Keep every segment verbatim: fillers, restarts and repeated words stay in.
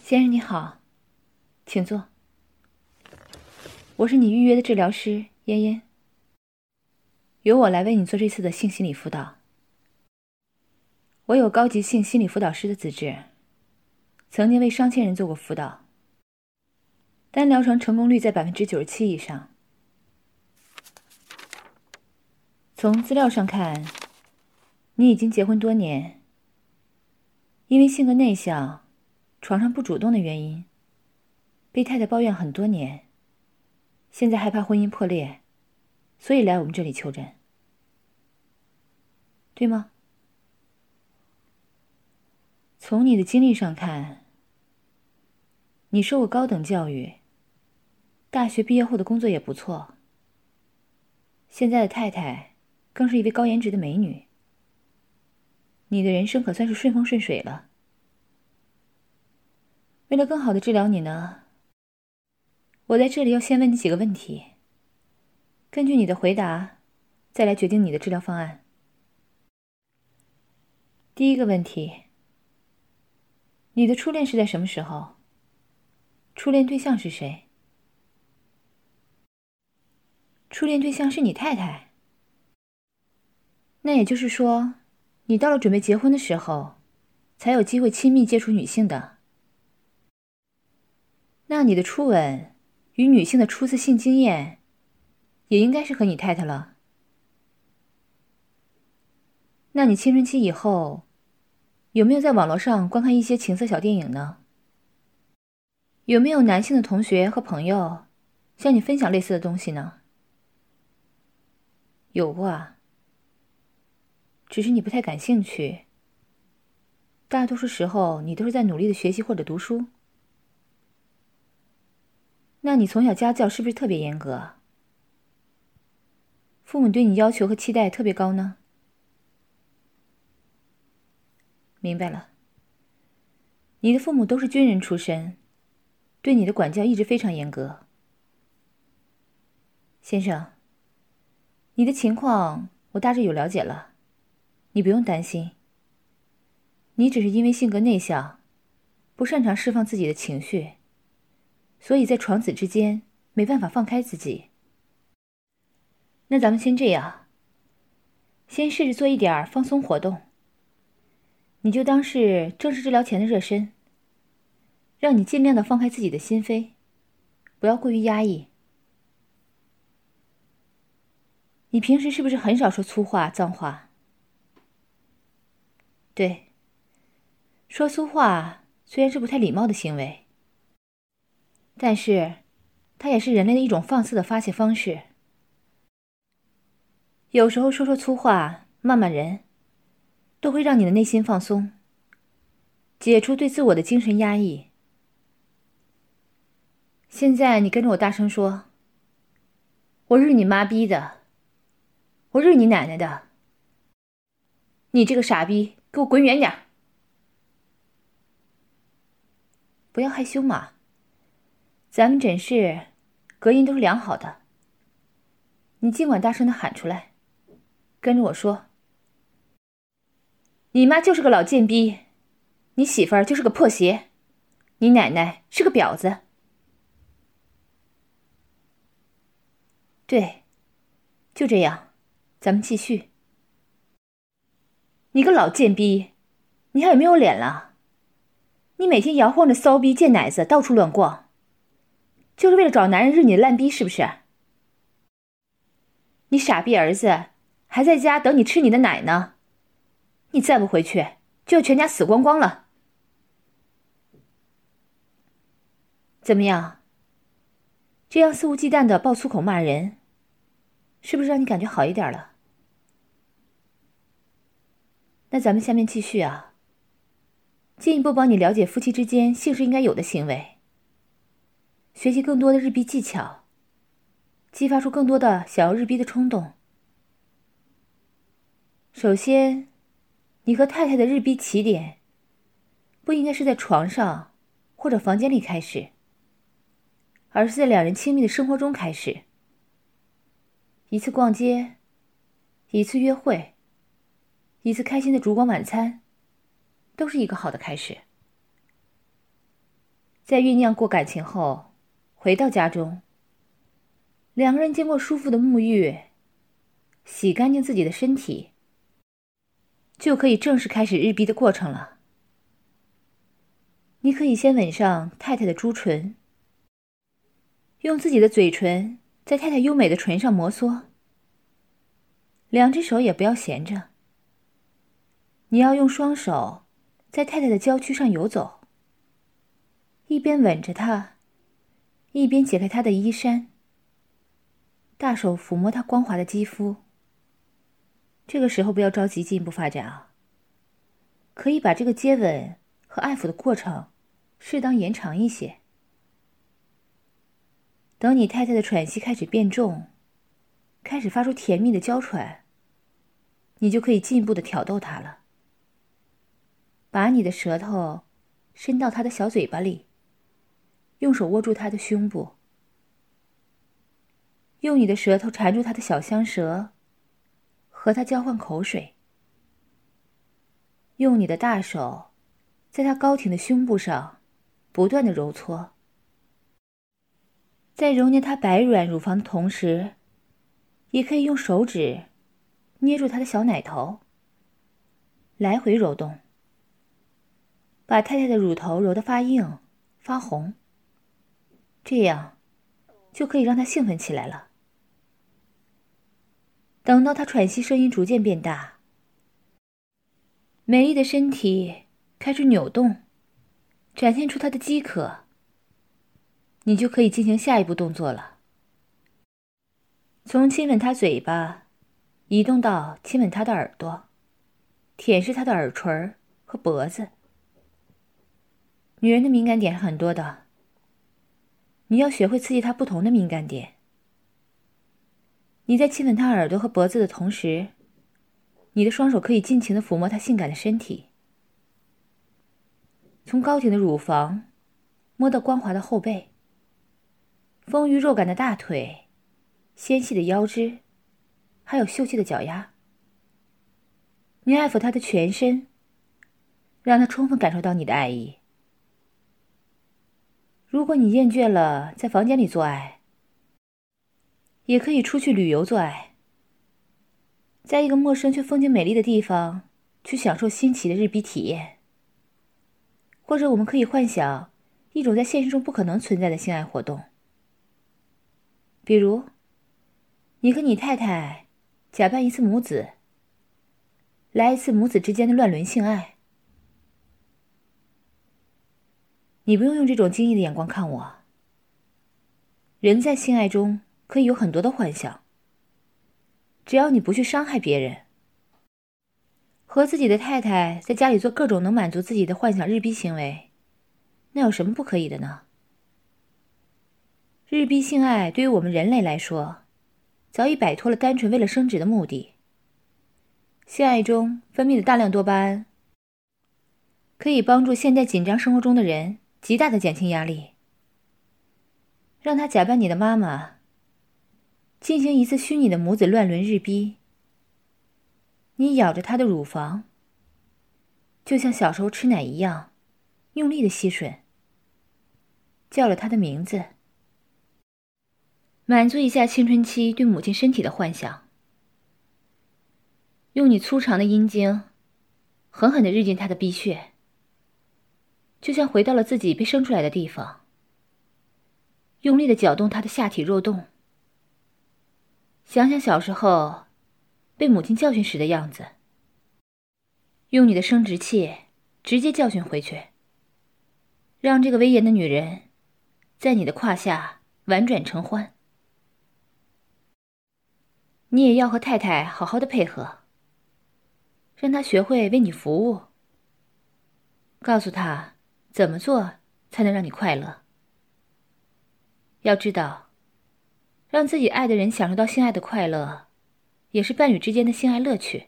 先生你好，请坐。我是你预约的治疗师嫣嫣，由我来为你做这次的性心理辅导。我有高级性心理辅导师的资质，曾经为上千人做过辅导，单疗程成功率在 百分之九十七 以上。从资料上看，你已经结婚多年，因为性格内向、床上不主动的原因，被太太抱怨很多年，现在害怕婚姻破裂，所以来我们这里求诊，对吗？从你的经历上看，你受过高等教育，大学毕业后的工作也不错，现在的太太更是一位高颜值的美女，你的人生可算是顺风顺水了。为了更好的治疗你呢，我在这里要先问你几个问题，根据你的回答，再来决定你的治疗方案。第一个问题，你的初恋是在什么时候？初恋对象是谁？初恋对象是你太太。那也就是说，你到了准备结婚的时候，才有机会亲密接触女性的。那你的初吻与女性的初次性经验，也应该是和你太太了。那你青春期以后，有没有在网络上观看一些情色小电影呢？有没有男性的同学和朋友向你分享类似的东西呢？有过啊，只是你不太感兴趣。大多数时候，你都是在努力的学习或者读书。那你从小家教是不是特别严格？父母对你要求和期待特别高呢？明白了，你的父母都是军人出身，对你的管教一直非常严格。先生，你的情况我大致有了解了，你不用担心。你只是因为性格内向，不擅长释放自己的情绪，所以在床子之间没办法放开自己。那咱们先这样，先试着做一点放松活动，你就当是正式治疗前的热身，让你尽量的放开自己的心扉，不要过于压抑。你平时是不是很少说粗话、脏话？对，说粗话虽然是不太礼貌的行为，但是它也是人类的一种放肆的发泄方式。有时候说说粗话，骂骂人，都会让你的内心放松，解除对自我的精神压抑。现在你跟着我大声说：我日你妈逼的，我日你奶奶的，你这个傻逼，给我滚远点！不要害羞嘛，咱们诊室隔音都是良好的，你尽管大声的喊出来，跟着我说：你妈就是个老贱逼，你媳妇儿就是个破鞋，你奶奶是个婊子。对，就这样，咱们继续。你个老贱逼，你还有没有脸了？你每天摇晃着骚逼贱奶子到处乱逛，就是为了找男人日你的烂逼是不是？你傻逼儿子还在家等你吃你的奶呢，你再不回去就要全家死光光了。怎么样？这样肆无忌惮的爆粗口骂人，是不是让你感觉好一点了？那咱们下面继续啊，进一步帮你了解夫妻之间性是应该有的行为，学习更多的日逼技巧，激发出更多的想要日逼的冲动。首先，你和太太的日逼起点不应该是在床上或者房间里开始，而是在两人亲密的生活中开始。一次逛街，一次约会，一次开心的烛光晚餐，都是一个好的开始。 在酝酿过感情后，回到家中，两个人经过舒服的沐浴，洗干净自己的身体，就可以正式开始日逼的过程了。你可以先吻上太太的朱唇，用自己的嘴唇在太太优美的唇上摩挲，两只手也不要闲着，你要用双手在太太的娇躯上游走，一边吻着她，一边解开她的衣衫，大手抚摸她光滑的肌肤。这个时候不要着急进一步发展啊，可以把这个接吻和爱抚的过程适当延长一些。等你太太的喘息开始变重，开始发出甜蜜的娇喘，你就可以进一步的挑逗她了。把你的舌头伸到她的小嘴巴里，用手握住她的胸部，用你的舌头缠住她的小香舌，和她交换口水，用你的大手在她高挺的胸部上不断的揉搓，在揉捏她白软乳房的同时，也可以用手指捏住她的小奶头，来回揉动，把太太的乳头揉得发硬发红，这样就可以让她兴奋起来了。等到她喘息声音逐渐变大，美丽的身体开始扭动，展现出她的饥渴，你就可以进行下一步动作了。从亲吻她嘴巴移动到亲吻她的耳朵，舔舐她的耳垂和脖子。女人的敏感点是很多的，你要学会刺激她不同的敏感点。你在亲吻她耳朵和脖子的同时，你的双手可以尽情地抚摸她性感的身体，从高挺的乳房摸到光滑的后背，丰腴肉感的大腿，纤细的腰肢，还有秀气的脚丫。你爱抚她的全身，让她充分感受到你的爱意。如果你厌倦了在房间里做爱，也可以出去旅游做爱，在一个陌生却风景美丽的地方去享受新奇的日逼体验。或者我们可以幻想一种在现实中不可能存在的性爱活动，比如你和你太太假扮一次母子，来一次母子之间的乱伦性爱。你不用用这种惊异的眼光看我，人在性爱中可以有很多的幻想，只要你不去伤害别人。和自己的太太在家里做各种能满足自己的幻想日逼行为，那有什么不可以的呢？日逼性爱对于我们人类来说，早已摆脱了单纯为了生殖的目的。性爱中分泌的大量多巴胺，可以帮助现代紧张生活中的人极大的减轻压力。让他假扮你的妈妈，进行一次虚拟的母子乱伦日逼。你咬着她的乳房，就像小时候吃奶一样，用力的吸吮，叫了她的名字，满足一下青春期对母亲身体的幻想。用你粗长的阴茎狠狠地日进她的逼穴，就像回到了自己被生出来的地方，用力地搅动她的下体肉洞。想想小时候被母亲教训时的样子，用你的生殖器直接教训回去，让这个威严的女人在你的胯下婉转承欢。你也要和太太好好的配合，让她学会为你服务，告诉她怎么做才能让你快乐。要知道，让自己爱的人享受到性爱的快乐，也是伴侣之间的性爱乐趣。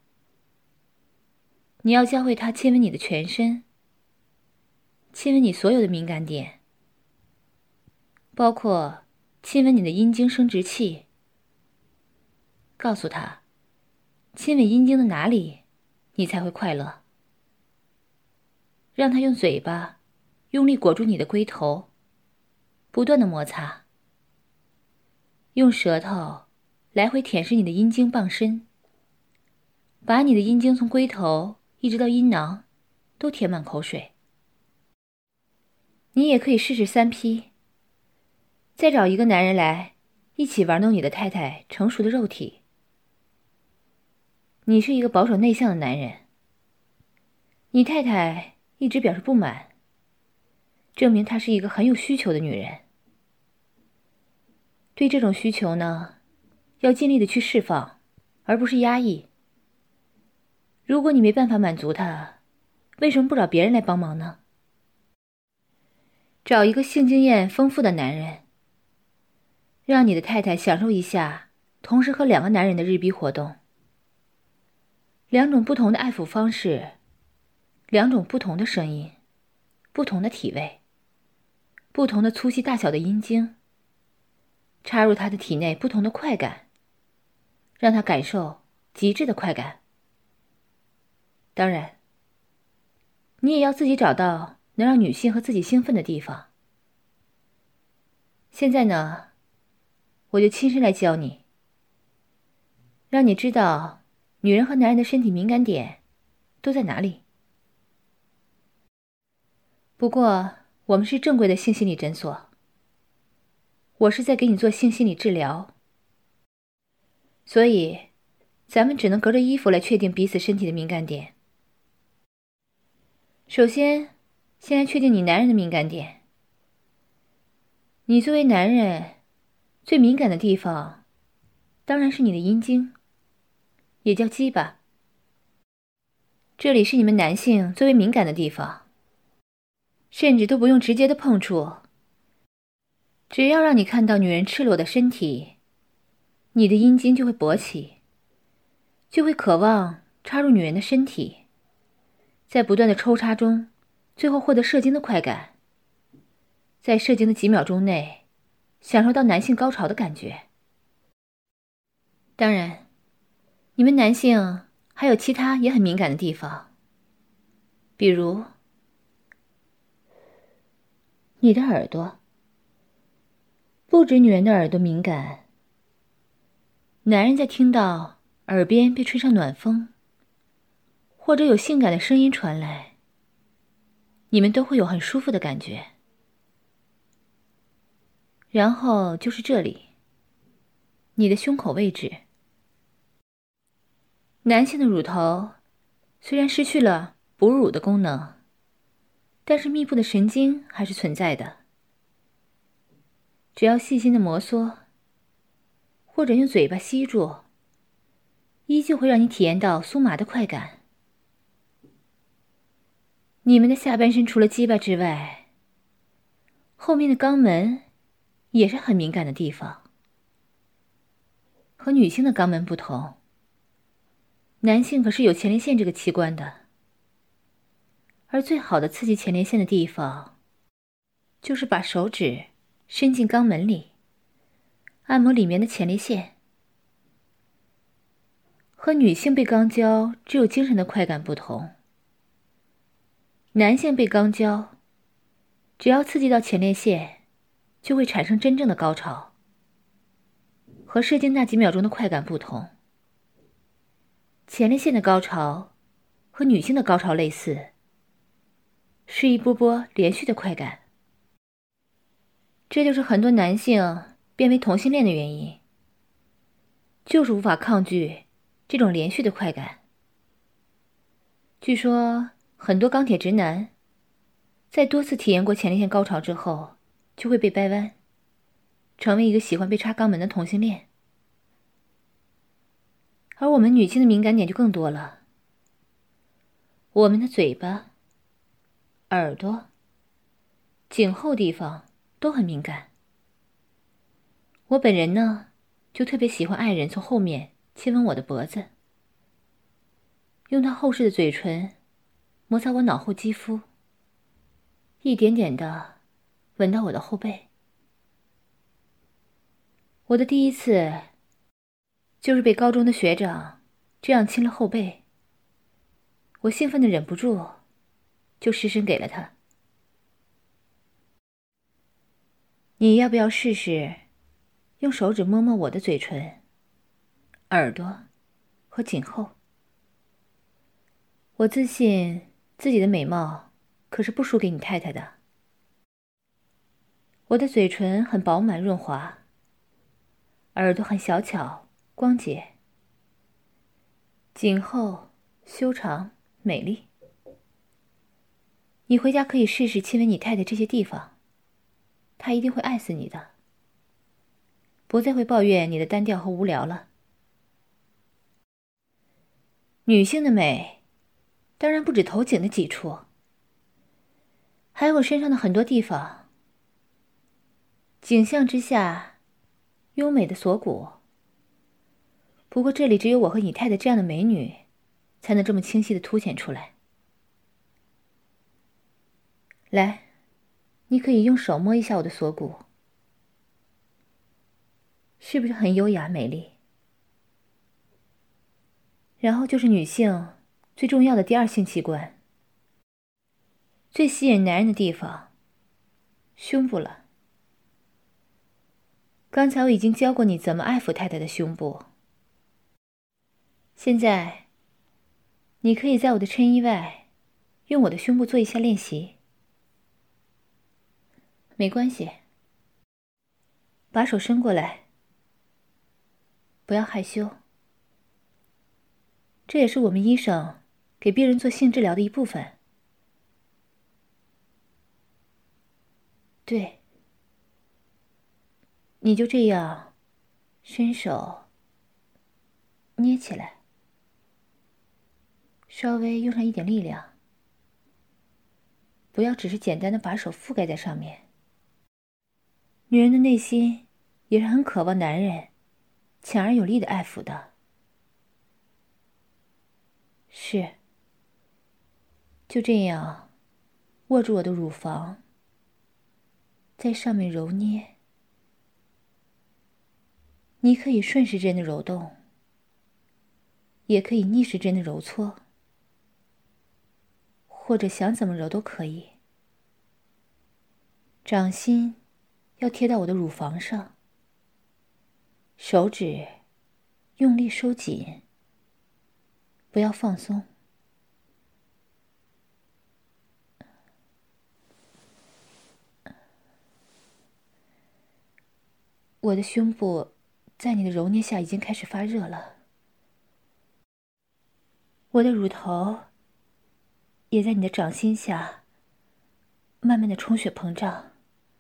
你要教会他亲吻你的全身，亲吻你所有的敏感点，包括亲吻你的阴茎生殖器。告诉他，亲吻阴茎的哪里，你才会快乐。让他用嘴巴用力裹住你的龟头，不断的摩擦，用舌头来回舔舐你的阴茎傍身，把你的阴茎从龟头一直到阴囊都填满口水。你也可以试试三 P， 再找一个男人来一起玩弄你的太太成熟的肉体。你是一个保守内向的男人，你太太一直表示不满，证明她是一个很有需求的女人。对这种需求呢，要尽力的去释放，而不是压抑。如果你没办法满足她，为什么不找别人来帮忙呢？找一个性经验丰富的男人，让你的太太享受一下同时和两个男人的日逼活动。两种不同的爱抚方式，两种不同的声音，不同的体位，不同的粗细大小的阴茎，插入他的体内不同的快感，让他感受极致的快感。当然，你也要自己找到能让女性和自己兴奋的地方。现在呢，我就亲身来教你，让你知道女人和男人的身体敏感点都在哪里。不过我们是正规的性心理诊所，我是在给你做性心理治疗，所以咱们只能隔着衣服来确定彼此身体的敏感点。首先，先来确定你男人的敏感点。你作为男人，最敏感的地方当然是你的阴茎，也叫鸡巴。这里是你们男性最为敏感的地方，甚至都不用直接的碰触，只要让你看到女人赤裸的身体，你的阴茎就会勃起，就会渴望插入女人的身体，在不断的抽插中，最后获得射精的快感，在射精的几秒钟内享受到男性高潮的感觉。当然，你们男性还有其他也很敏感的地方，比如你的耳朵。不止女人的耳朵敏感，男人在听到耳边被吹上暖风，或者有性感的声音传来，你们都会有很舒服的感觉。然后就是这里，你的胸口位置。男性的乳头虽然失去了哺乳的功能，但是密布的神经还是存在的。只要细心的摩挲，或者用嘴巴吸住，依旧会让你体验到酥麻的快感。你们的下半身除了鸡巴之外，后面的肛门也是很敏感的地方。和女性的肛门不同，男性可是有前列腺这个器官的，而最好的刺激前列腺的地方，就是把手指伸进肛门里，按摩里面的前列腺。和女性被肛交只有精神的快感不同，男性被肛交，只要刺激到前列腺，就会产生真正的高潮。和射精那几秒钟的快感不同，前列腺的高潮和女性的高潮类似，是一波波连续的快感。这就是很多男性变为同性恋的原因，就是无法抗拒这种连续的快感。据说很多钢铁直男在多次体验过前列腺高潮之后，就会被掰弯，成为一个喜欢被插肛门的同性恋。而我们女性的敏感点就更多了，我们的嘴巴、耳朵、颈后地方都很敏感。我本人呢，就特别喜欢爱人从后面亲吻我的脖子，用他厚实的嘴唇摩擦我脑后肌肤，一点点的吻到我的后背。我的第一次就是被高中的学长这样亲了后背，我兴奋的忍不住就失身给了他。 你要不要试试用手指摸摸我的嘴唇、耳朵和颈后？我自信自己的美貌可是不输给你太太的。我的嘴唇很饱满润滑，耳朵很小巧光洁，颈后修长美丽。你回家可以试试亲吻你太太这些地方，她一定会爱死你的，不再会抱怨你的单调和无聊了。女性的美当然不止头颈的几处，还有我身上的很多地方。颈项之下优美的锁骨，不过这里只有我和你太太这样的美女才能这么清晰地凸显出来。来，你可以用手摸一下我的锁骨，是不是很优雅美丽？然后就是女性最重要的第二性器官，最吸引男人的地方，胸部了。刚才我已经教过你怎么爱抚太太的胸部，现在你可以在我的衬衣外用我的胸部做一下练习。没关系，把手伸过来，不要害羞。这也是我们医生给病人做性治疗的一部分。对，你就这样伸手捏起来，稍微用上一点力量，不要只是简单的把手覆盖在上面。女人的内心也是很渴望男人强而有力的爱抚的。是，就这样握住我的乳房，在上面揉捏。你可以顺时针的揉动，也可以逆时针的揉搓，或者想怎么揉都可以。掌心要贴到我的乳房上，手指用力收紧，不要放松。我的胸部在你的揉捏下已经开始发热了，我的乳头也在你的掌心下慢慢的充血膨胀。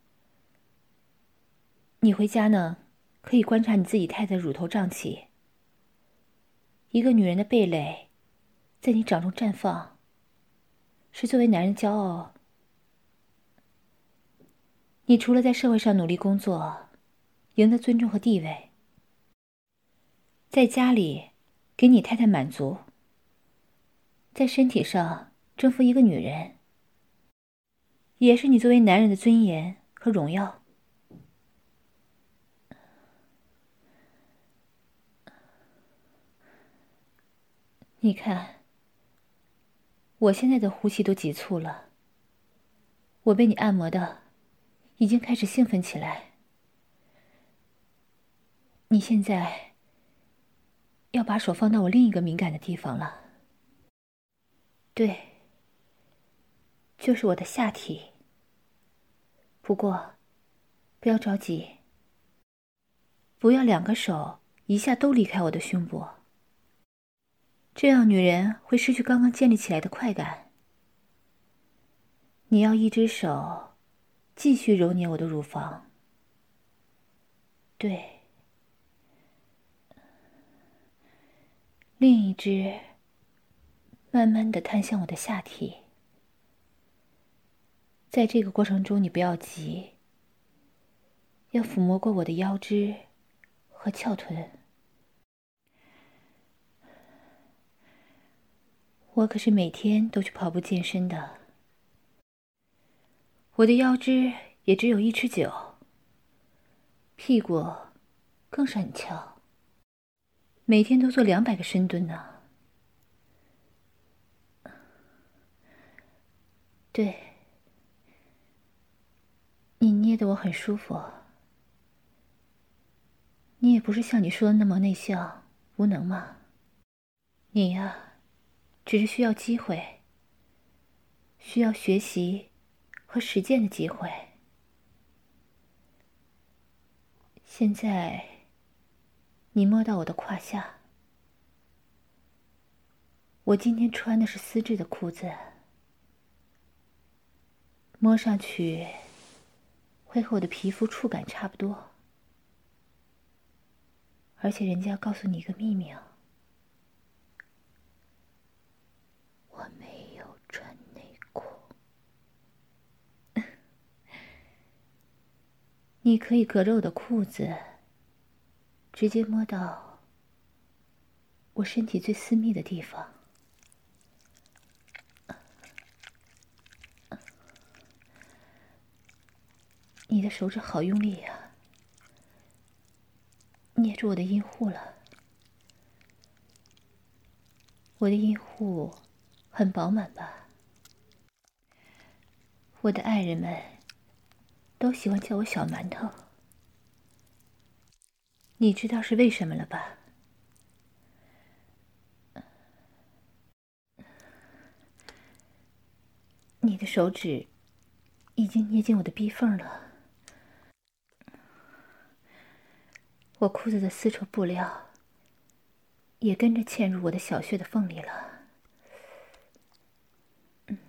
你回家呢，可以观察你自己太太乳头胀起，一个女人的蓓蕾在你掌中绽放，是作为男人的骄傲。你除了在社会上努力工作，赢得尊重和地位，在家里给你太太满足，在身体上征服一个女人，也是你作为男人的尊严和荣耀。你看，我现在的呼吸都急促了，我被你按摩的已经开始兴奋起来。你现在要把手放到我另一个敏感的地方了。对，就是我的下体。不过不要着急，不要两个手一下都离开我的胸部，这样女人会失去刚刚建立起来的快感。你要一只手继续揉捏我的乳房，对，另一只慢慢地探向我的下体。在这个过程中你不要急，要抚摸过我的腰肢和翘臀。我可是每天都去跑步健身的，我的腰肢也只有一尺九，屁股更是很翘，每天都做两百个深蹲呢。对，你捏得我很舒服。你也不是像你说的那么内向无能嘛。你呀，只是需要机会，需要学习和实践的机会。现在，你摸到我的胯下，我今天穿的是丝质的裤子，摸上去会和我的皮肤触感差不多。而且人家告诉你一个秘密啊，我没有穿内裤。你可以隔着我的裤子，直接摸到我身体最私密的地方。你的手指好用力呀，捏住我的阴户了。我的阴户很饱满吧？我的爱人们都喜欢叫我小馒头。你知道是为什么了吧？你的手指已经捏进我的逼缝了。我裤子的丝绸布料也跟着嵌入我的小穴的缝里了。嗯，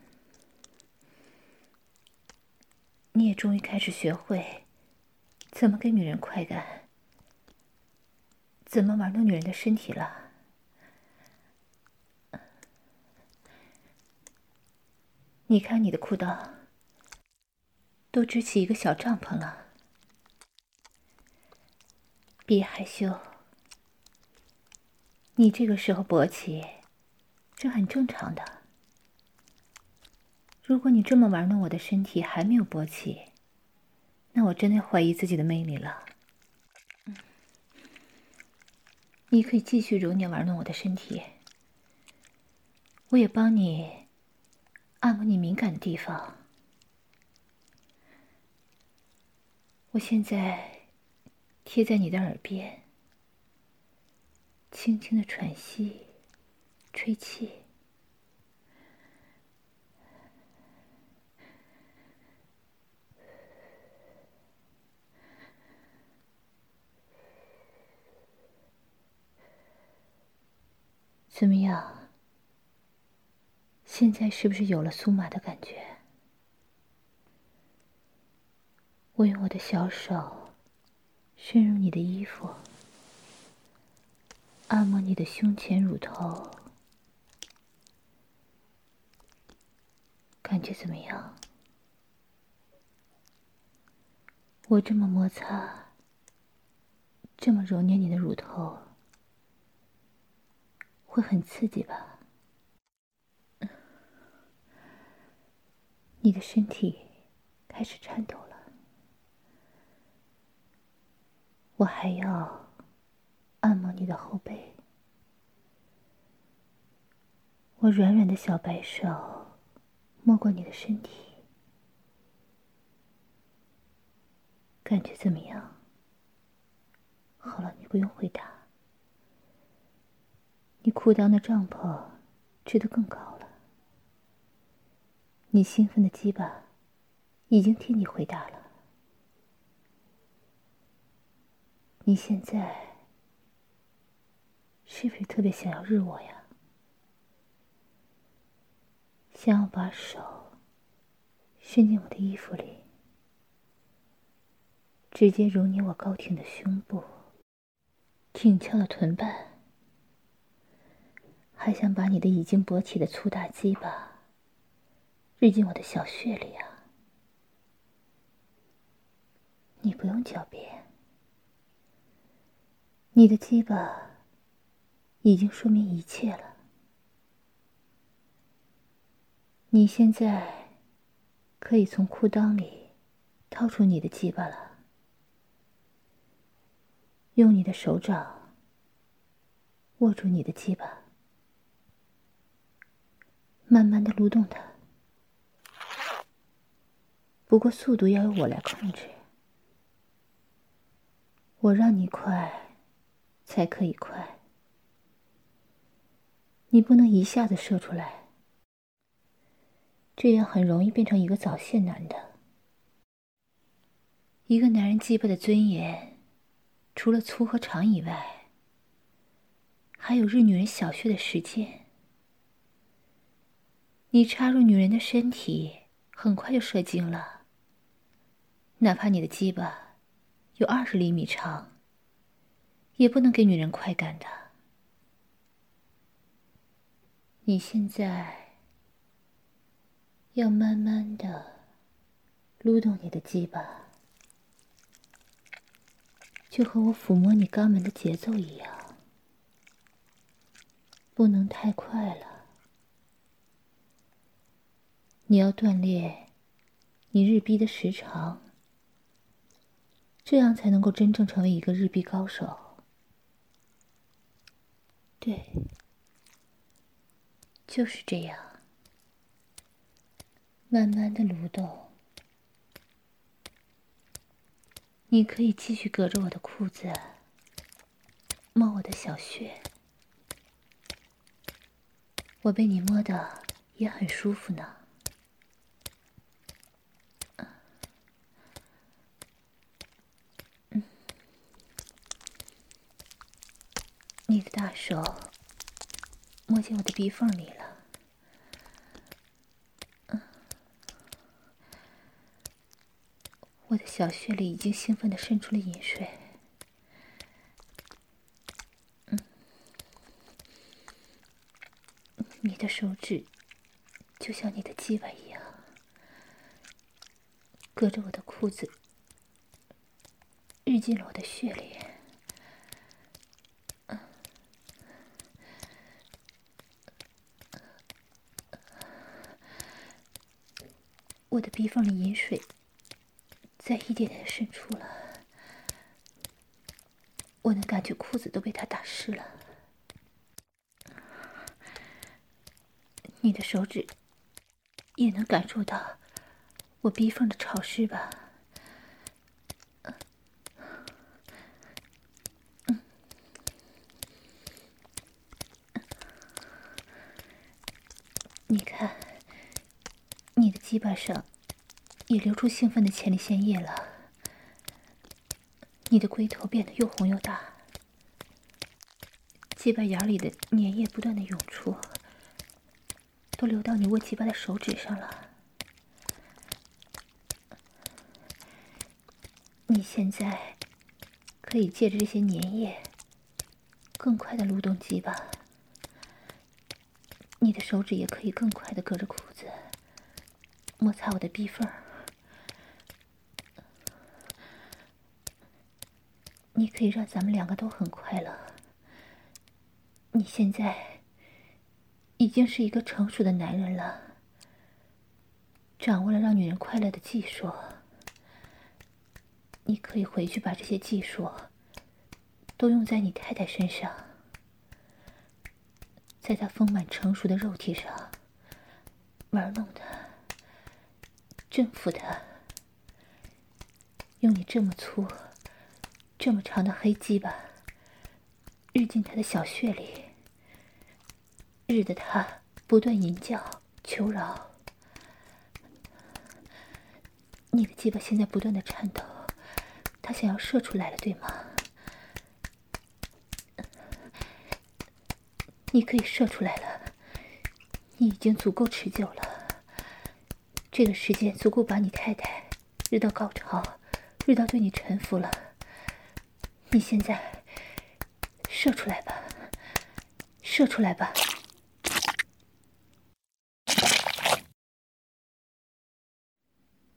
你也终于开始学会怎么给女人快感，怎么玩弄女人的身体了。你看你的裤裆都支起一个小帐篷了。别害羞，你这个时候勃起，这很正常的。如果你这么玩弄我的身体还没有勃起，那我真的怀疑自己的魅力了。嗯，你可以继续揉捏玩弄我的身体，我也帮你按摩你敏感的地方。我现在贴在你的耳边，轻轻的喘息，吹气。怎么样？现在是不是有了酥麻的感觉？我用我的小手深入你的衣服，按摩你的胸前乳头，感觉怎么样？我这么摩擦，这么揉捏你的乳头，会很刺激吧？你的身体开始颤抖了。我还要按摩你的后背，我软软的小白手摸过你的身体，感觉怎么样？好了，你不用回答。你裤裆的帐篷支得更高了。你兴奋的鸡巴已经替你回答了。你现在是不是特别想要日我呀？想要把手伸进我的衣服里，直接揉捏我高挺的胸部，挺翘的臀瓣，还想把你的已经勃起的粗大鸡巴日进我的小穴里啊！你不用狡辩，你的鸡巴已经说明一切了。你现在可以从裤裆里掏出你的鸡巴了，用你的手掌握住你的鸡巴，慢慢的撸动它。不过速度要由我来控制。 我让你快，才可以快。你不能一下子射出来，这样很容易变成一个早泄男的。一个男人鸡巴的尊严，除了粗和长以外，还有日女人小穴的时间。你插入女人的身体，很快就射精了。哪怕你的鸡巴有二十厘米长，也不能给女人快感的。你现在要慢慢的撸动你的鸡巴，就和我抚摸你肛门的节奏一样，不能太快了。你要锻炼你日逼的时长，这样才能够真正成为一个日逼高手。对，就是这样，慢慢的蠕动。你可以继续隔着我的裤子摸我的小穴，我被你摸的也很舒服呢。嗯，你的大手摸进我的逼缝里了。我的小穴里已经兴奋地渗出了饮水。嗯，你的手指就像你的鸡巴一样，隔着我的裤子日进了我的血里。我的逼缝里饮水在一点点渗出了，我能感觉裤子都被它打湿了。你的手指也能感受到我逼缝的潮湿吧？嗯，你看，你的鸡巴上也流出兴奋的前列腺液了，你的龟头变得又红又大，鸡巴眼里的粘液不断的涌出，都流到你握鸡巴的手指上了。你现在可以借着这些粘液更快的撸动鸡巴，你的手指也可以更快的隔着裤子摩擦我的逼缝。你可以让咱们两个都很快乐。你现在已经是一个成熟的男人了，掌握了让女人快乐的技术。你可以回去把这些技术都用在你太太身上，在她丰满成熟的肉体上玩弄她，征服她，用你这么粗这么长的黑鸡巴日进她的小穴里，日得她不断吟叫求饶。你的鸡巴现在不断的颤抖，它想要射出来了，对吗？你可以射出来了，你已经足够持久了，这个时间足够把你太太日到高潮，日到对你臣服了。你现在射出来吧，射出来吧。